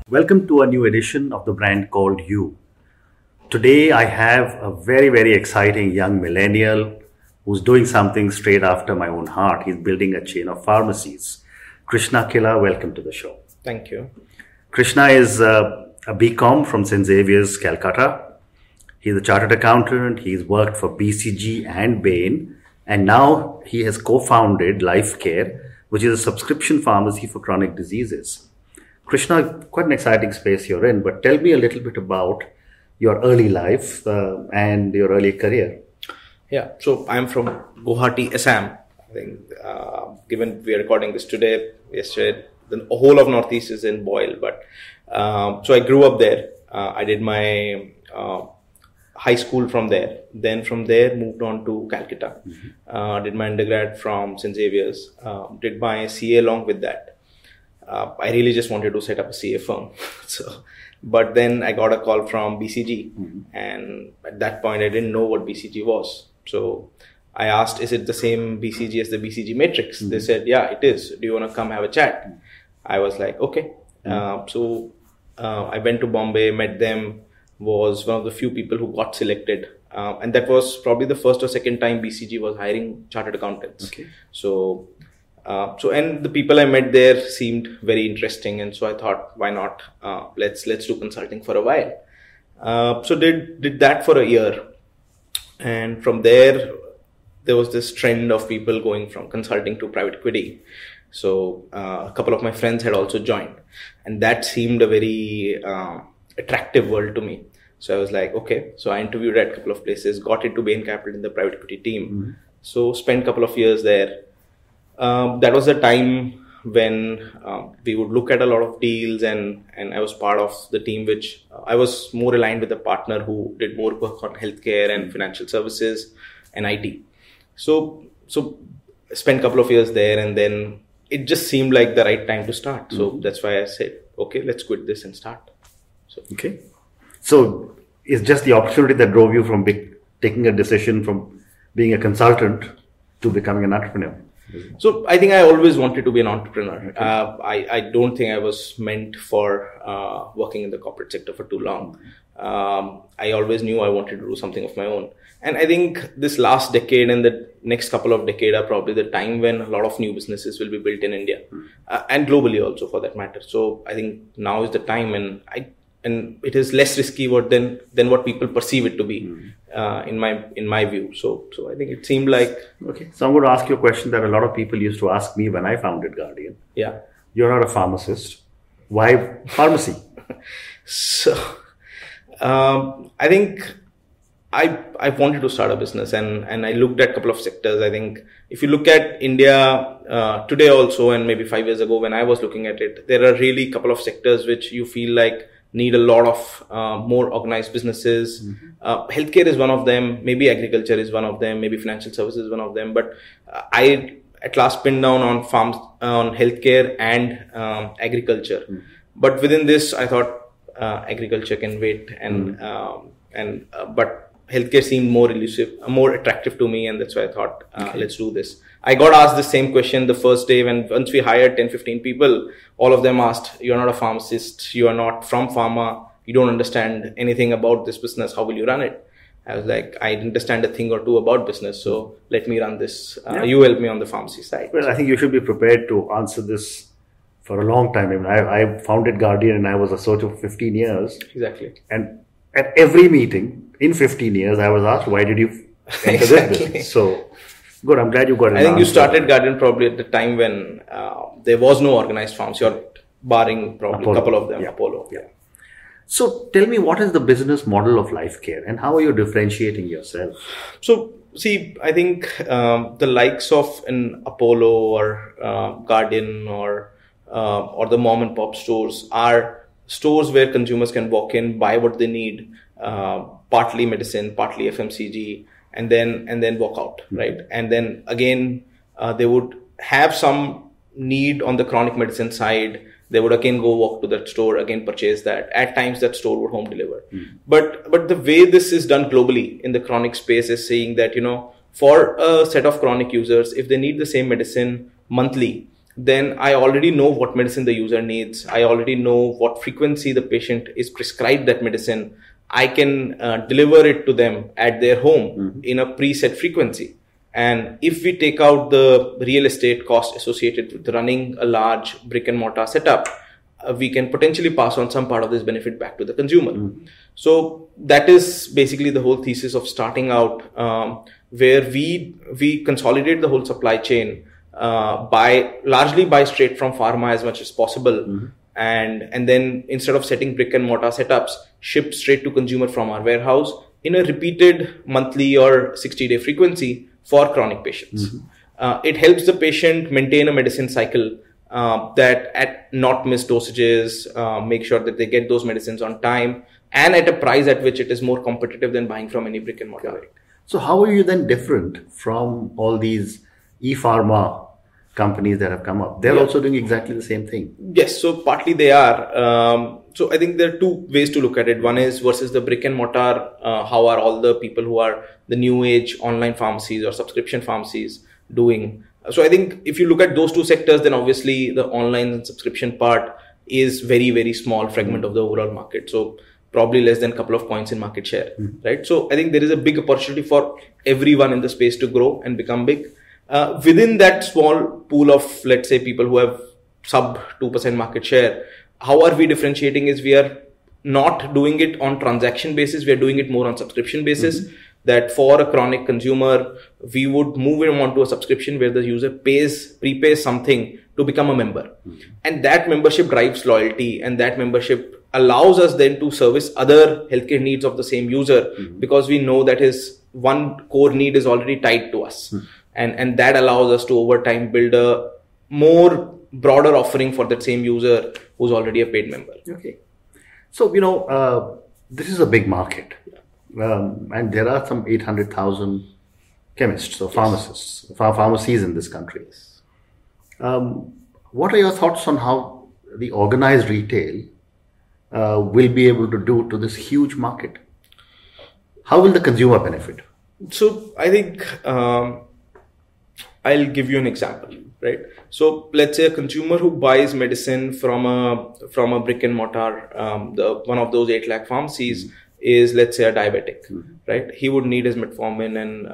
Welcome to a new edition of the brand called You. Today I have a very exciting young millennial who's doing something straight after my own heart. He's building a chain of pharmacies. Krishna Killa, welcome to the show. Thank you. Krishna is a BCom from St. Xavier's, Calcutta. He's a chartered accountant. He's worked for BCG and Bain. And now he has co-founded LifeCare, which is a subscription pharmacy for chronic diseases. Krishna, quite an exciting space you're in, but tell me a little bit about your early life and your early career. Yeah, so I'm from Guwahati, Assam. I think, given we are recording this yesterday, the whole of Northeast is in boil. But so I grew up there. I did my high school from there. Then from there, moved on to Calcutta. Did my undergrad from St. Xavier's. Did my CA along with that. I really just wanted to set up a CA firm. But then I got a call from BCG. And at that point, I didn't know what BCG was. So I asked, is it the same BCG as the BCG Matrix? They said, yeah, it is. Do you want to come have a chat? I was like, okay. So I went to Bombay, met them, was one of the few people who got selected. And that was probably the first or second time BCG was hiring chartered accountants. Okay. And the people I met there seemed very interesting. And so I thought, why not? Let's do consulting for a while. So did that for a year. And from there was this trend of people going from consulting to private equity. So a couple of my friends had also joined, and that seemed a very attractive world to me. So I was like, okay. So I interviewed at a couple of places, got into Bain Capital in the private equity team. So spent a couple of years there. That was the time when we would look at a lot of deals, and I was part of the team, which I was more aligned with a partner who did more work on healthcare and financial services and IT. So spent a couple of years there, and then it just seemed like the right time to start. So that's why I said, okay, let's quit this and start. Okay. So it's just the opportunity that drove you from taking a decision from being a consultant to becoming an entrepreneur. So I think I always wanted to be an entrepreneur. Okay. I don't think I was meant for working in the corporate sector for too long. I always knew I wanted to do something of my own. And I think this last decade and the next couple of decades are probably the time when a lot of new businesses will be built in India and globally also for that matter. So I think now is the time, and it is less risky than what people perceive it to be in my view. So I think it seemed like... Okay. So I'm going to ask you a question that a lot of people used to ask me when I founded Guardian. Yeah. You're not a pharmacist. Why pharmacy? So I think I wanted to start a business, and I looked at a couple of sectors. I think if you look at India today also, and maybe 5 years ago when I was looking at it, there are really a couple of sectors which you feel like need a lot of more organized businesses. Healthcare is one of them. Maybe agriculture is one of them. Maybe financial services is one of them. But I at last pinned down on farms, on healthcare and agriculture. But within this, I thought agriculture can wait, but healthcare seemed more elusive, more attractive to me, and that's why I thought, let's do this. I got asked the same question the first day once we hired 10, 15 people. All of them asked, you're not a pharmacist, you are not from pharma, you don't understand anything about this business, how will you run it? I was like, I understand a thing or two about business, so let me run this. You help me on the pharmacy side. Well, I think you should be prepared to answer this for a long time. I mean, I founded Guardian and I was associate for 15 years. Exactly. And at every meeting in 15 years, I was asked, why did you enter this business? So, good. I'm glad you got it. I think you started Guardian probably at the time when there was no organized farms. You're barring probably Apollo. A couple of them. Yeah. Apollo. Yeah. So, tell me, what is the business model of LifeCare and how are you differentiating yourself? So, see, I think the likes of an Apollo or Guardian or the mom and pop stores are stores where consumers can walk in, buy what they need, partly medicine, partly FMCG, and then walk out, right? And then again, they would have some need on the chronic medicine side. They would again go walk to that store, again purchase that. At times, that store would home deliver. But the way this is done globally in the chronic space is saying that, for a set of chronic users, if they need the same medicine monthly, then I already know what medicine the user needs. I already know what frequency the patient is prescribed that medicine. I can deliver it to them at their home in a preset frequency. And if we take out the real estate cost associated with running a large brick and mortar setup, we can potentially pass on some part of this benefit back to the consumer. So that is basically the whole thesis of starting out, where we consolidate the whole supply chain, largely buy straight from pharma as much as possible. And then instead of setting brick and mortar setups, ship straight to consumer from our warehouse in a repeated monthly or 60-day frequency for chronic patients. It helps the patient maintain a medicine cycle, that at not miss dosages, make sure that they get those medicines on time and at a price at which it is more competitive than buying from any brick and mortar. Correct. So how are you then different from all these e-pharma companies that have come up? They're also doing exactly the same thing. Yes, so partly they are. So I think there are two ways to look at it. One is versus the brick and mortar. How are all the people who are the new age online pharmacies or subscription pharmacies doing? So I think if you look at those two sectors, then obviously the online and subscription part is very, very small fragment of the overall market. So probably less than a couple of points in market share, right? So I think there is a big opportunity for everyone in the space to grow and become big. Within that small pool of, let's say, people who have sub 2% market share, how are we differentiating is we are not doing it on transaction basis. We are doing it more on subscription basis. That for a chronic consumer, we would move him onto a subscription where the user prepays something to become a member. And that membership drives loyalty, and that membership allows us then to service other healthcare needs of the same user, because we know that his one core need is already tied to us. And that allows us to over time build a more broader offering for that same user who's already a paid member. Okay. So, this is a big market. And there are some 800,000 chemists or pharmacists, pharmacies in this country. What are your thoughts on how the organized retail will be able to do to this huge market? How will the consumer benefit? So I think I'll give you an example, right? So let's say a consumer who buys medicine from a brick and mortar, one of those 8 lakh pharmacies, is, let's say, a diabetic, right? He would need his metformin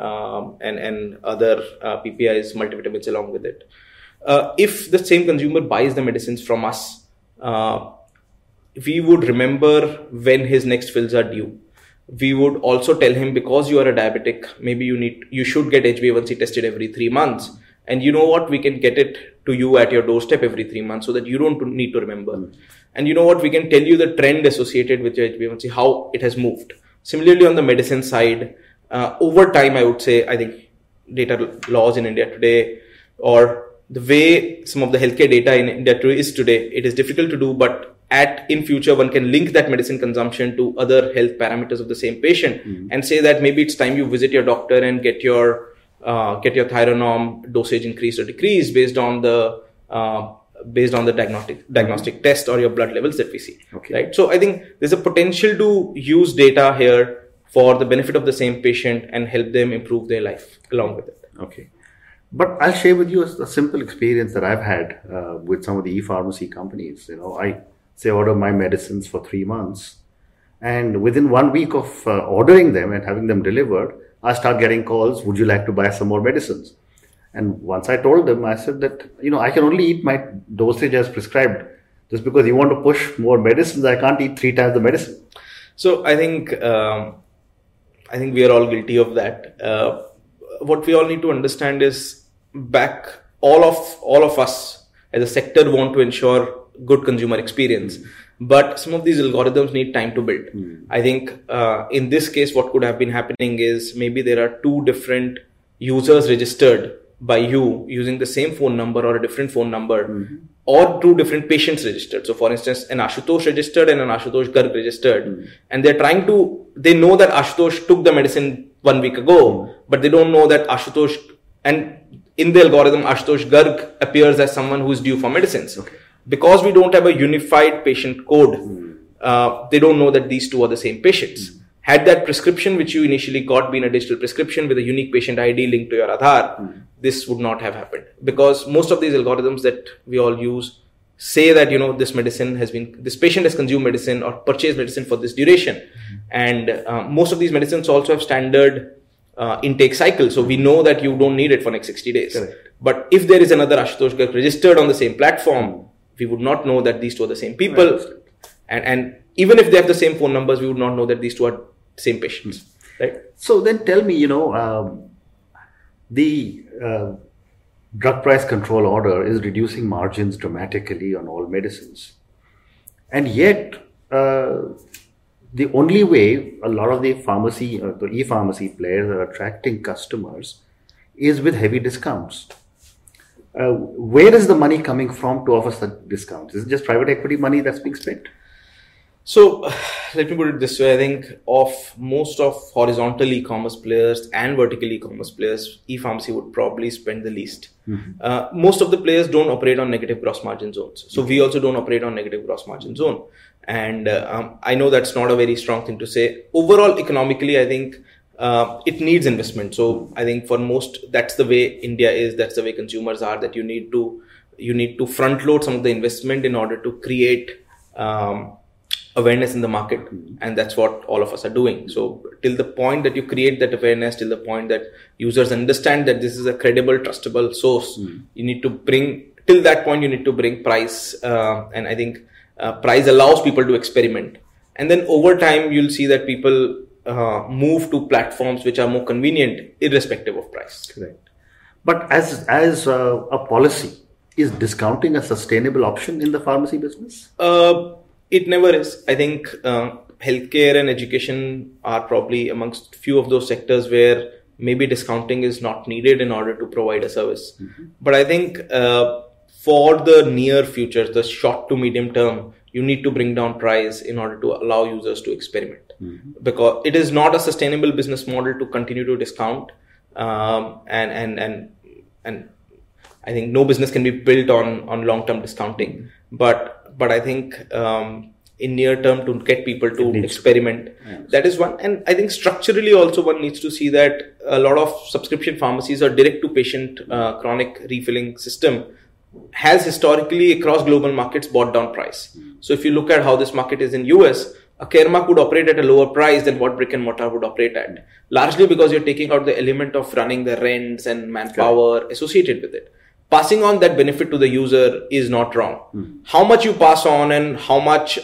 and other PPIs, multivitamins along with it. If the same consumer buys the medicines from us, we would remember when his next fills are due. We would also tell him, because you are a diabetic, maybe you should get HbA1c tested every 3 months. And you know what? We can get it to you at your doorstep every 3 months so that you don't need to remember. And you know what? We can tell you the trend associated with your HbA1c, how it has moved. Similarly, on the medicine side, over time, I would say, I think data laws in India today, or the way some of the healthcare data in India is today, it is difficult to do, but in future, one can link that medicine consumption to other health parameters of the same patient and say that maybe it's time you visit your doctor and get your Thironorm dosage increased or decreased based on the diagnostic test or your blood levels that we see. Okay. Right. So I think there's a potential to use data here for the benefit of the same patient and help them improve their life along with it. Okay. But I'll share with you a simple experience that I've had with some of the e-pharmacy companies. I say order my medicines for 3 months, and within 1 week of ordering them and having them delivered, I start getting calls, would you like to buy some more medicines? And once I told them, I said that, I can only eat my dosage as prescribed. Just because you want to push more medicines, I can't eat 3 times the medicine. So I think we are all guilty of that. What we all need to understand is all of us as a sector want to ensure good consumer experience. But some of these algorithms need time to build. I think in this case, what could have been happening is maybe there are 2 different users registered by you using the same phone number or a different phone number, or 2 different patients registered. So for instance, an Ashutosh registered and an Ashutosh Garg registered. And they know that Ashutosh took the medicine 1 week ago, but they don't know that Ashutosh, and in the algorithm, Ashutosh Garg appears as someone who is due for medicines. Okay. Because we don't have a unified patient code, they don't know that these 2 are the same patients. had that prescription which you initially got been a digital prescription with a unique patient ID linked to your Aadhaar, this would not have happened, because most of these algorithms that we all use say that, this patient has consumed medicine or purchased medicine for this duration. And most of these medicines also have standard intake cycle. So we know that you don't need it for next 60 days. Correct. But if there is another Ashutosh Garg registered on the same platform, we would not know that these two are the same people. Right. And even if they have the same phone numbers, we would not know that these two are the same patients. Right? So then tell me, the drug price control order is reducing margins dramatically on all medicines. And yet, the only way a lot of the pharmacy, the e-pharmacy players are attracting customers is with heavy discounts. Where is the money coming from to offer such discounts? Is it just private equity money that's being spent? So let me put it this way. I think of most of horizontal e-commerce players and vertical e-commerce players, e-pharmacy would probably spend the least. Most of the players don't operate on negative gross margin zones. So we also don't operate on negative gross margin zone. And I know that's not a very strong thing to say. Overall, economically, I think it needs investment. So I think for most, that's the way India is. That's the way consumers are. That you need to front load some of the investment in order to create awareness in the market, and that's what all of us are doing. So till the point that you create that awareness, till the point that users understand that this is a credible, trustable source, you need to bring, till that point you need to bring price, and I think price allows people to experiment, and then over time you'll see that people move to platforms which are more convenient irrespective of price. Correct. But as a policy, is discounting a sustainable option in the pharmacy business? It never is. I think healthcare and education are probably amongst few of those sectors where maybe discounting is not needed in order to provide a service. But I think for the near future, the short to medium term, you need to bring down price in order to allow users to experiment. Because it is not a sustainable business model to continue to discount, and I think no business can be built on long-term discounting. But I think in near term, to get people to experiment, that is one. And I think structurally also one needs to see that a lot of subscription pharmacies or direct to patient chronic refilling system has historically across global markets brought down price. So if you look at how this market is in US, a Caremark would operate at a lower price than what brick and mortar would operate at, largely because you're taking out the element of running the rents and manpower associated with it. Passing on that benefit to the user is not wrong. How much you pass on and how much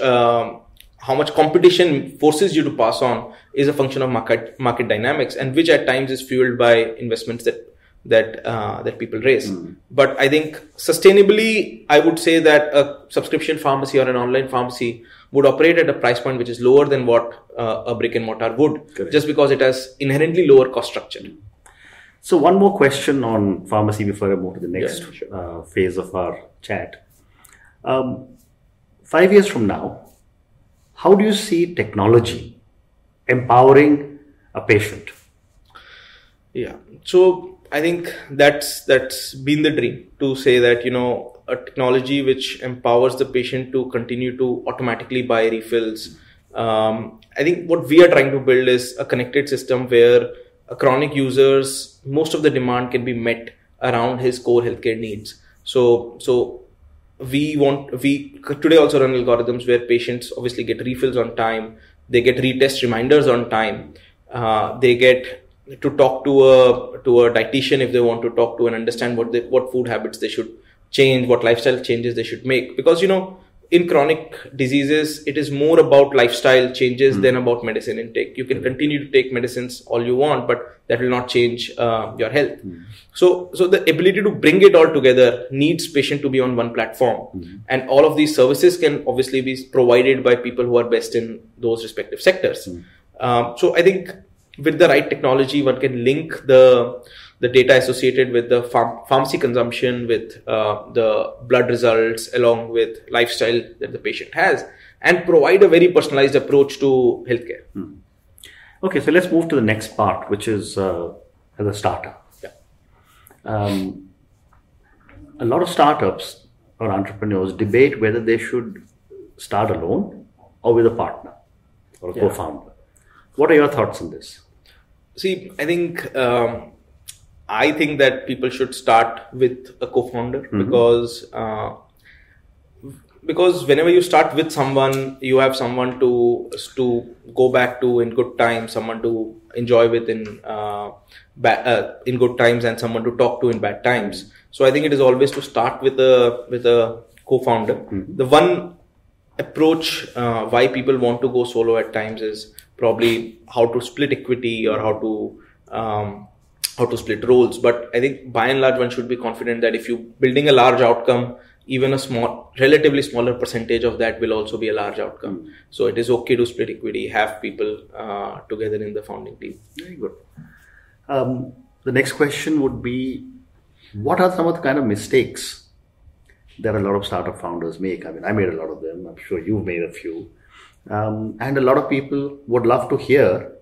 competition forces you to pass on is a function of market dynamics, and which at times is fueled by investments that people raise. But I think sustainably, I would say that a subscription pharmacy or an online pharmacy would operate at a price point which is lower than what a brick and mortar would. Correct. Just because it has inherently lower cost structure. So one more question on pharmacy before I move to the next phase of our chat. 5 years from now, how do you see technology empowering a patient? Yeah, so I think that's been the dream, to say that, a technology which empowers the patient to continue to automatically buy refills. I think what we are trying to build is a connected system where chronic users, most of the demand can be met around his core healthcare needs. So we today also run algorithms where patients obviously get refills on time, they get retest reminders on time, they get to talk to a dietitian if they want to talk to and understand what food habits they should change, what lifestyle changes they should make. Because in chronic diseases, it is more about lifestyle changes than about medicine intake. You can continue to take medicines all you want, but that will not change your health. So the ability to bring it all together needs patient to be on one platform. And all of these services can obviously be provided by people who are best in those respective sectors. So I think with the right technology, one can link the data associated with the pharmacy consumption, with the blood results, along with lifestyle that the patient has, and provide a very personalized approach to healthcare. Okay, so let's move to the next part, which is as a startup. A lot of startups or entrepreneurs debate whether they should start alone or with a partner or a co-founder. What are your thoughts on this? See, I think that people should start with a co-founder, because whenever you start with someone, you have someone to go back to in good times, someone to enjoy with in good times, and someone to talk to in bad times. So I think it is always to start with a co-founder. The one approach why people want to go solo at times is probably how to split equity or how to split roles. But I think by and large, one should be confident that if you're building a large outcome, even a relatively smaller percentage of that will also be a large outcome. So it is okay to split equity, have people together in the founding team. Very good. The next question would be, what are some of the kind of mistakes that a lot of startup founders make? I mean, I made a lot of them. I'm sure you've made a few. And a lot of people would love to hear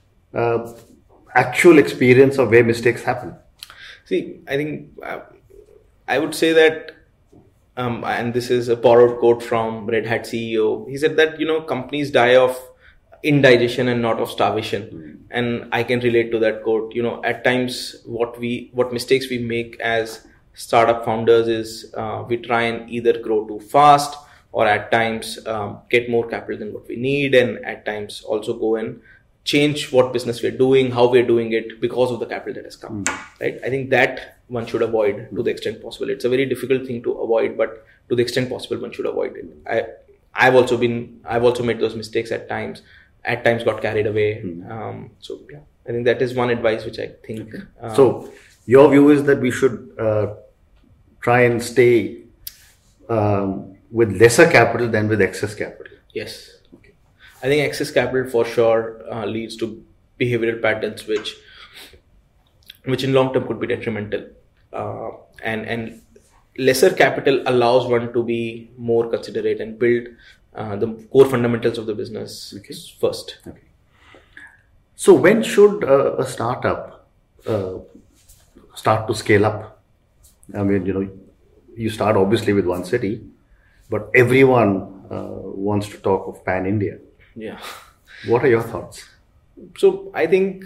actual experience of where mistakes happen. See, I think I would say that, and this is a borrowed quote from Red Hat CEO. He said that, companies die of indigestion and not of starvation. And I can relate to that quote. At times what mistakes we make as startup founders is we try and either grow too fast, or at times get more capital than what we need, and at times also go and change what business we're doing, how we're doing it because of the capital that has come, right? I think that one should avoid to the extent possible. It's a very difficult thing to avoid, but to the extent possible, one should avoid it. I've also made those mistakes at times got carried away. So yeah, I think that is one advice which I think. So your view is that we should try and stay with lesser capital than with excess capital. Yes. Okay. I think excess capital for sure leads to behavioral patterns which in long term could be detrimental. And lesser capital allows one to be more considerate and build the core fundamentals of the business first. Okay. So when should a startup start to scale up? I mean, you start obviously with one city, but everyone wants to talk of Pan India. Yeah. What are your thoughts? So I think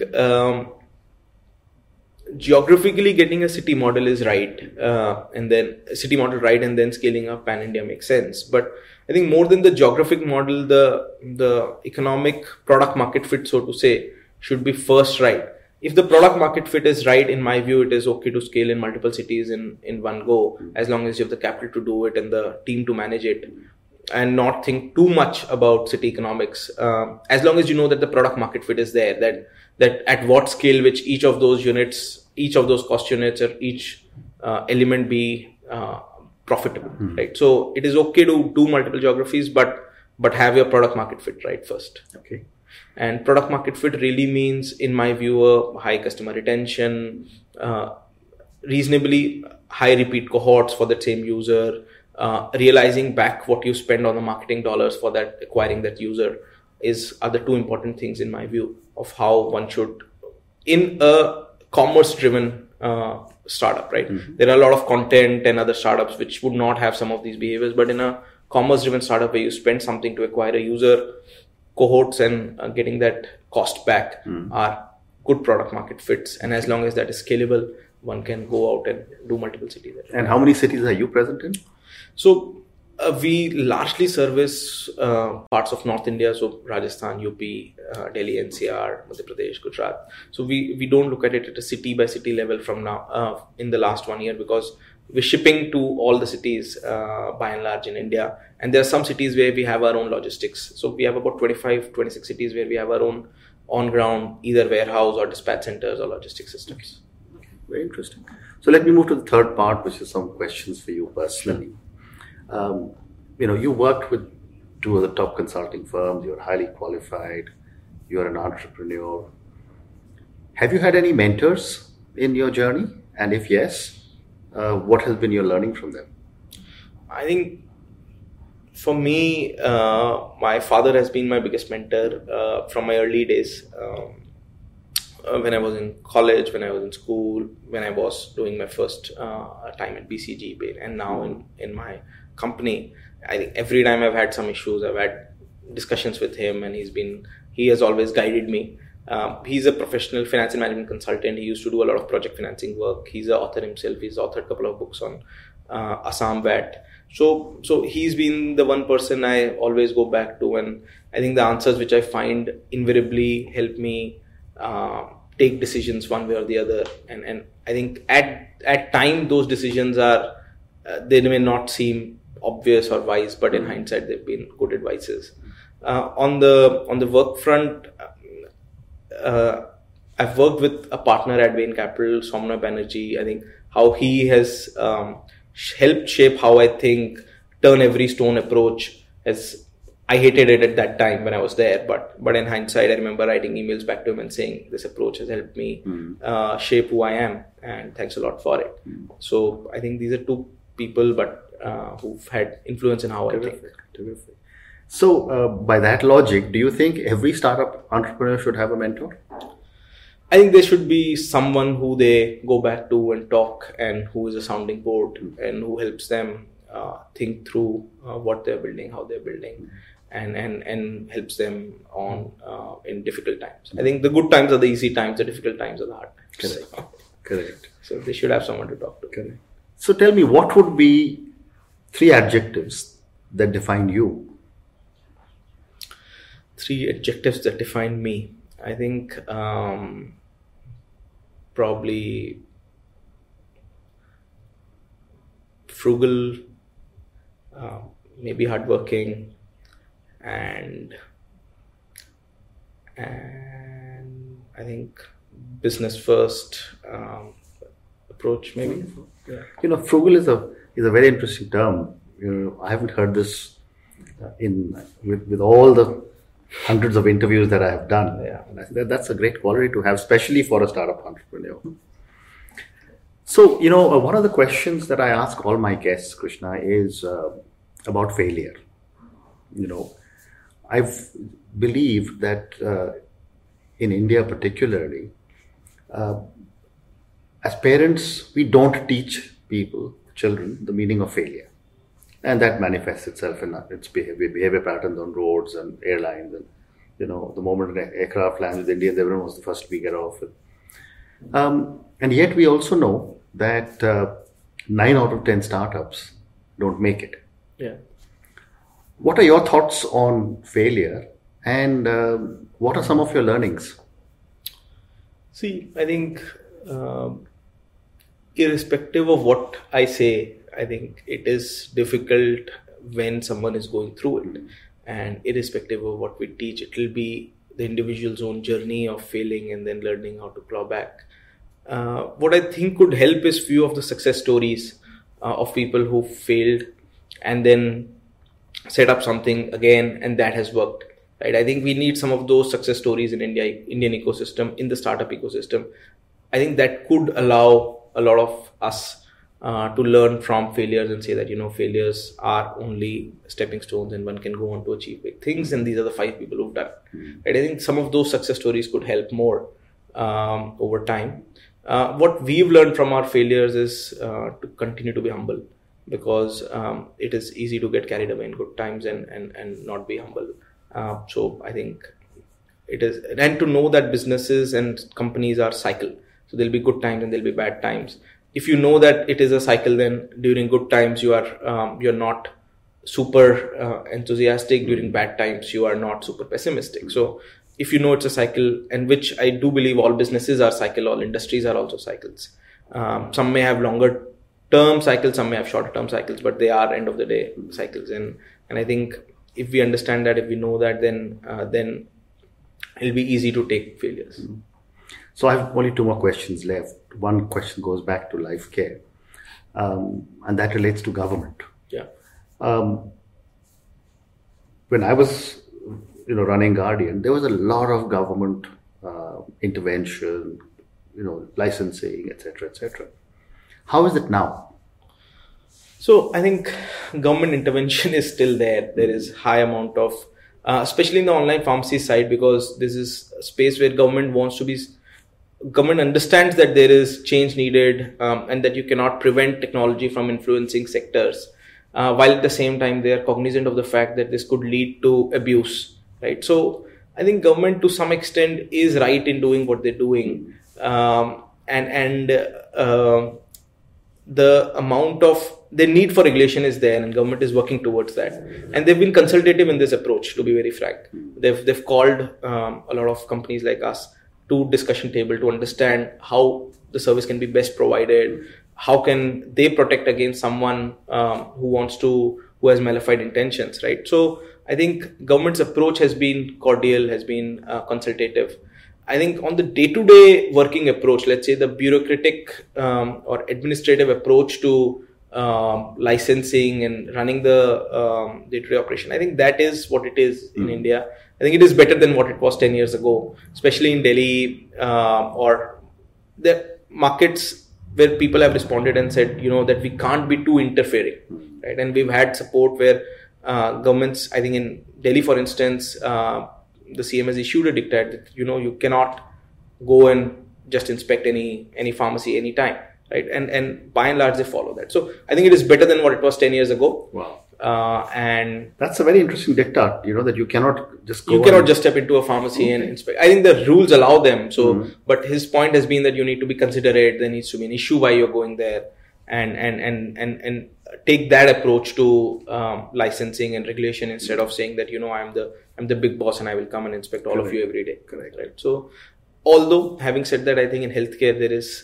geographically getting a city model is right, and then scaling up Pan India makes sense. But I think more than the geographic model, the economic product market fit, so to say, should be first right. If the product market fit is right, in my view, it is okay to scale in multiple cities in one go, as long as you have the capital to do it and the team to manage it, and not think too much about city economics. As long as you know that the product market fit is there, that at what scale which each of those cost units or each element be profitable, right? So it is okay to do multiple geographies, but have your product market fit right first. Okay. And product market fit really means, in my view, a high customer retention, reasonably high repeat cohorts for the same user, realizing back what you spend on the marketing dollars for that, acquiring that user are the two important things, in my view, of how one should, in a commerce driven startup, right? There are a lot of content and other startups which would not have some of these behaviors, but in a commerce driven startup where you spend something to acquire a user, cohorts and getting that cost back are good product market fits. And as long as that is scalable, one can go out and do multiple cities. And how many cities are you present in? So we largely service parts of North India, so Rajasthan, UP, Delhi, NCR, Madhya Pradesh, Gujarat. So we don't look at it at a city by city level from now in the last 1 year, because we're shipping to all the cities by and large in India. And there are some cities where we have our own logistics. So we have about 26 cities where we have our own on-ground, either warehouse or dispatch centers or logistics systems. Very interesting. So let me move to the third part, which is some questions for you personally. You worked with two of the top consulting firms. You're highly qualified. You're an entrepreneur. Have you had any mentors in your journey? And if yes, what has been your learning from them? I think for me, my father has been my biggest mentor from my early days. When I was in college, when I was in school, when I was doing my first time at BCG, and now in my company, I think every time I've had some issues, I've had discussions with him, and he's been he has always guided me. He's a professional finance and management consultant. He used to do a lot of project financing work. He's an author himself. He's authored a couple of books on Assam VAT. So he's been the one person I always go back to, and I think the answers which I find invariably help me take decisions one way or the other. And I think at time those decisions are they may not seem obvious or wise, but in hindsight they've been good advices. On the work front, I've worked with a partner at Bain Capital, Somna Banerjee. I think how he has helped shape how I think turn every stone approach. I hated it at that time when I was there, but in hindsight, I remember writing emails back to him and saying this approach has helped me shape who I am, and thanks a lot for it. So I think these are two people, but who've had influence in how I think. Terrific. So by that logic, do you think every startup entrepreneur should have a mentor? I think there should be someone who they go back to and talk, and who is a sounding board and who helps them think through what they're building, how they're building, and helps them on in difficult times. I think the good times are the easy times, the difficult times are the hard times. Correct. So they should have someone to talk to. Correct. So tell me, what would be 3 adjectives that define you? 3 adjectives that define me. I think probably frugal, maybe hardworking, and I think business first approach maybe. Yeah. Frugal is a very interesting term. I haven't heard this with all the hundreds of interviews that I have done. Yeah. And I think that's a great quality to have, especially for a startup entrepreneur. So, one of the questions that I ask all my guests, Krishna, is about failure. I've believed that in India particularly, as parents, we don't teach children, the meaning of failure. And that manifests itself in its behavior patterns on roads and airlines. And, the moment an aircraft lands with Indians, everyone was the first to get off. And yet we also know that 9 out of 10 startups don't make it. Yeah. What are your thoughts on failure, and what are some of your learnings? See, I think irrespective of what I say, I think it is difficult when someone is going through it, and irrespective of what we teach, it will be the individual's own journey of failing and then learning how to claw back. What I think could help is few of the success stories of people who failed and then set up something again, and that has worked. Right? I think we need some of those success stories in Indian ecosystem, in the startup ecosystem. I think that could allow a lot of us to learn from failures and say that, failures are only stepping stones and one can go on to achieve big things. And these are the 5 people who've done it. Right? I think some of those success stories could help more over time. What we've learned from our failures is to continue to be humble, because it is easy to get carried away in good times and not be humble. So I think it is, and to know that businesses and companies are cycle. So there'll be good times and there'll be bad times. If you know that it is a cycle, then during good times you're not super enthusiastic. During bad times you are not super pessimistic. So if you know it's a cycle, and which I do believe all businesses are cycle, all industries are also cycles. Some may have longer term cycles, some may have shorter term cycles, but they are end of the day cycles. And I think if we understand that, if we know that, then it'll be easy to take failures. So I have only 2 more questions left. One question goes back to Life Care, and that relates to government. Yeah. When I was, running Guardian, there was a lot of government intervention, licensing, etc., etc. How is it now? So I think government intervention is still there. There is high amount of, especially in the online pharmacy side, because this is a space where government understands that there is change needed, and that you cannot prevent technology from influencing sectors, while at the same time they are cognizant of the fact that this could lead to abuse. Right. So I I think government to some extent is right in doing what they're doing. The amount of the need for regulation is there, and government is working towards that. And they've been consultative in this approach, to be very frank. They've called a lot of companies like us to discussion table to understand how the service can be best provided, how can they protect against someone who has malified intentions, right? So I think government's approach has been cordial, has been consultative. I think on the day-to-day working approach, let's say the bureaucratic or administrative approach to licensing and running the day-to-day operation, I think that is what it is in India. I think it is better than what it was 10 years ago, especially in Delhi or the markets where people have responded and said, that we can't be too interfering, right? And we've had support where governments, I think in Delhi, for instance, the CM has issued a diktat that, you cannot go and just inspect any pharmacy anytime, right? And by and large, they follow that. So I think it is better than what it was 10 years ago. Wow. And that's a very interesting diktat, that you cannot just go. You cannot just step into a pharmacy and inspect. I think the rules allow them. So, but his point has been that you need to be considerate. There needs to be an issue why you're going there, and take that approach to licensing and regulation instead of saying that I'm the big boss and I will come and inspect all of you every day. Correct. Right. So, although having said that, I think in healthcare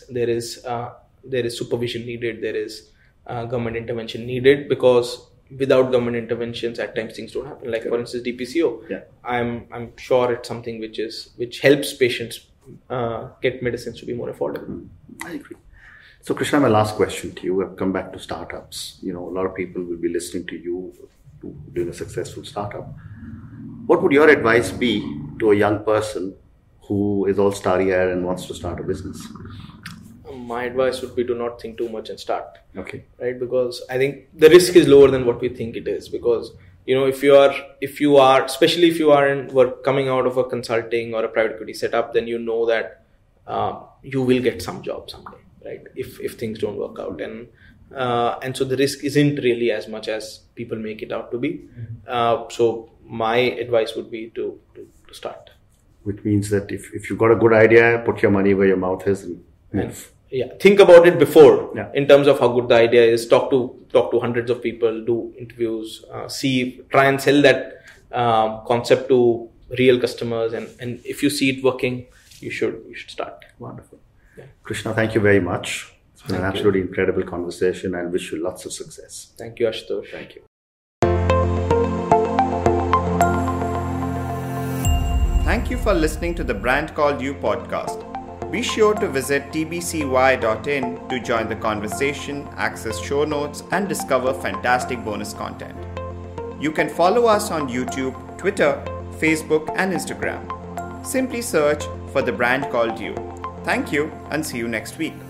there is supervision needed. There is government intervention needed, because without government interventions, at times things don't happen. Like for instance, DPCO. Yeah. I'm sure it's something which helps patients get medicines to be more affordable. I agree. So Krishna, my last question to you. I've come back to startups. A lot of people will be listening to you doing a successful startup. What would your advice be to a young person who is all starry-eyed and wants to start a business? My advice would be to not think too much and start. Okay. Right? Because I think the risk is lower than what we think it is. Because, if you are, especially if you are coming out of a consulting or a private equity setup, then you know that you will get some job someday, right? If things don't work out. And so the risk isn't really as much as people make it out to be. So my advice would be to start. Which means that if you've got a good idea, put your money where your mouth is and move. Think about it before in terms of how good the idea is. Talk to hundreds of people, do interviews, try and sell that concept to real customers, and if you see it working, you should start. Wonderful. Krishna, thank you very much. It's been an absolutely incredible conversation, and wish you lots of success. Thank you, Ashutosh. Thank you. Thank you for listening to the Brand Called You podcast. Be sure to visit tbcy.in to join the conversation, access show notes, and discover fantastic bonus content. You can follow us on YouTube, Twitter, Facebook, and Instagram. Simply search for The Brand Called You. Thank you, and see you next week.